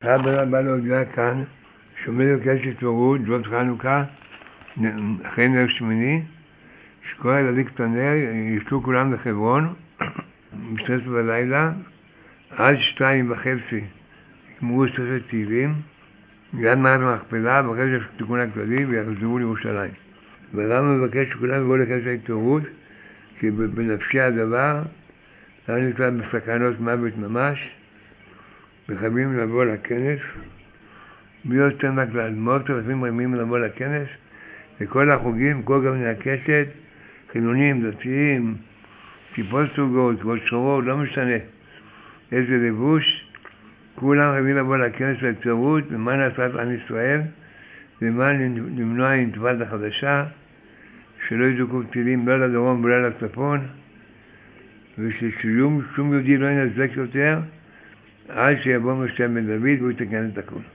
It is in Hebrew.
רבא בא להודיע כאן, שעומד לבקש התעוררות, זאת חנוכה, אחרי נר שמיני, שכל להדליק את הנר, ישתו כולם לחברון, ב-12 בלילה, עד 2:30, יגמרו ספר תהילים, מיד מערת המכפלה, ואחרי זה תיקון הכללי, ויחזרו לירושלים. והרמב"ם מבקש שכולם יבואו לקדש ההתעוררות, כי בנפשי הדבר, אנחנו נמצא בסכנות מוות ממש, וחייבים לבוא לכנס, מי יוצא מהכלל, מאוד טובים רמים לבוא לכנס, וכל החוגים, כל גווני הקשת, חילונים, דתיים, כיפות סרוגות, כיפות שחורות, לא משנה איזה לבוש, כולם חייבים לבוא לכנס להתעוררות, ומה נעשה עם ישראל, ומה למנוע אינתיפאדה חדשה, שלא יזרקו טילים לא לדרום ולא לצפון, וששום יהודי לא ינזק יותר, עד שיבוא משה בן דוד והוא יתקן את הכול.